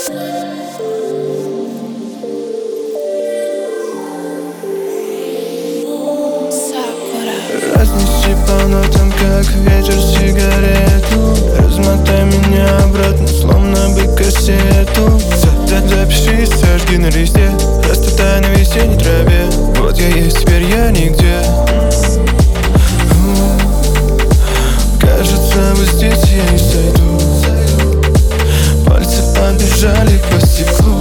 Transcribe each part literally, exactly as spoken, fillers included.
Разнеси по нотам, как ветер, сигарету. Размотай меня обратно, словно бы кассету. Запиши, сожги на листе, растотай на весенней траве. Вот я есть, теперь я нигде. Кажется, вот здесь я и сойду. Пальцы побежали по стеклу.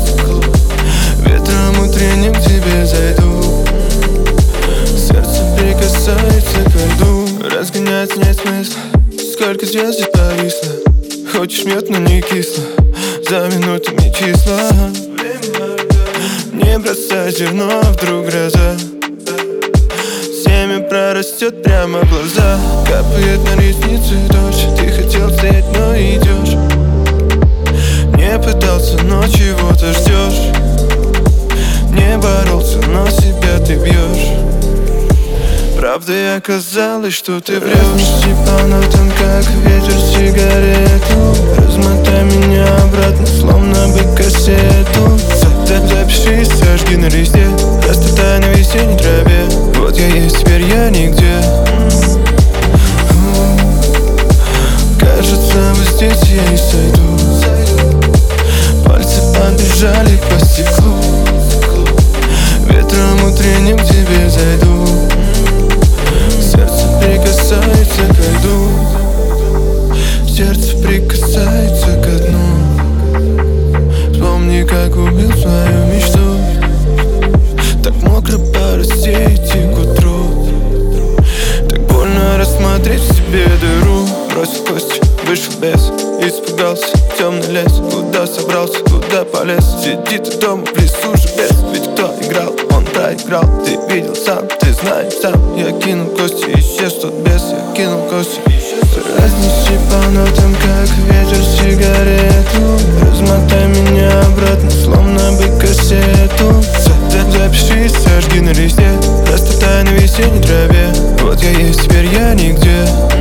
Ветром утренним к тебе зайду. Сердце прикасается к льду. Разгонять нет смысла. Сколько звезд здесь повисло. Хочешь мед, но не кисло. За минутами числа. Не бросай зерно, вдруг гроза. Семя прорастет прямо в глаза. Капает на ресницы дождь. Ты хотел стоять, но идешь. Не пытался, но чего-то ждешь. Не боролся, но себя ты бьешь. Правдой оказалось, что ты врешь. Разнеси по нотам, как ветер, сигарету. Размотай меня обратно, словно бы кассету. Запиши, сожги на листе, растотай на весенней траве. Вот я есть, теперь я нигде. Кажется, вот здесь я и сойду. Пальцы побежали по стеклу. Ветром утренним к тебе зайду. Сердце прикасается к льду. Сердце прикасается ко дну. Вспомни, как убил свою мечту. Так мокро пора идти к утру. Так больно рассмотреть в себе дыру. Бросил кости, вышел без. Испугался, темный лес. Куда собрался, куда полез? Сидит и дома в лесу же без. Ведь кто играл, он проиграл. Ты видел сам, ты знаешь сам. Я кинул кости, исчез тот бес. Я кинул кости. Разнеси по нотам, как ветер, сигарету. Размотай меня обратно, словно бы кассету. Запиши, сожги на листе, растотай на весенней траве. Вот я есть, теперь я нигде.